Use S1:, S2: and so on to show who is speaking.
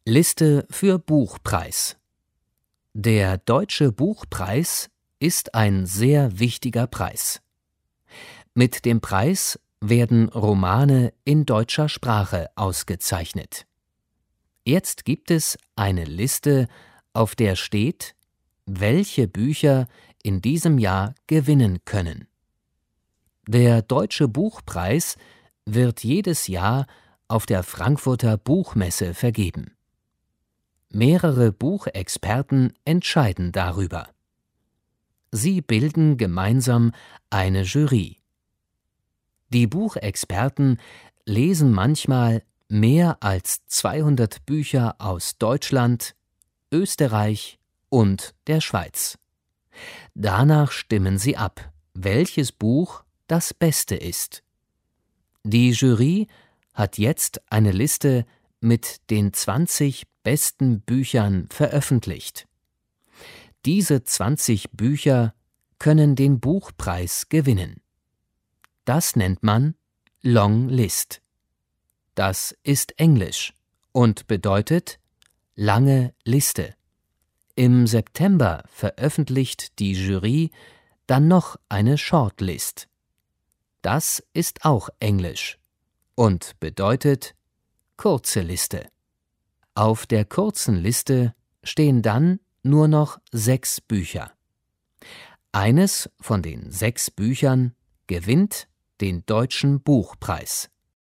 S1: Liste für Buchpreis. Der Deutsche Buchpreis ist ein sehr wichtiger Preis. Mit dem Preis werden Romane in deutscher Sprache ausgezeichnet. Jetzt gibt es eine Liste, auf der steht, welche Bücher in diesem Jahr gewinnen können. Der Deutsche Buchpreis wird jedes Jahr auf der Frankfurter Buchmesse vergeben. Mehrere Buchexperten entscheiden darüber. Sie bilden gemeinsam eine Jury. Die Buchexperten lesen manchmal mehr als 200 Bücher aus Deutschland, Österreich und der Schweiz. Danach stimmen sie ab, welches Buch das Beste ist. Die Jury hat jetzt eine Liste mit den 20 besten Büchern veröffentlicht. Diese 20 Bücher können den Buchpreis gewinnen. Das nennt man Long List. Das ist Englisch und bedeutet lange Liste. Im September veröffentlicht die Jury dann noch eine Shortlist. Das ist auch Englisch und bedeutet kurze Liste. Auf der kurzen Liste stehen dann nur noch 6 Bücher. Eines von den 6 Büchern gewinnt den Deutschen Buchpreis.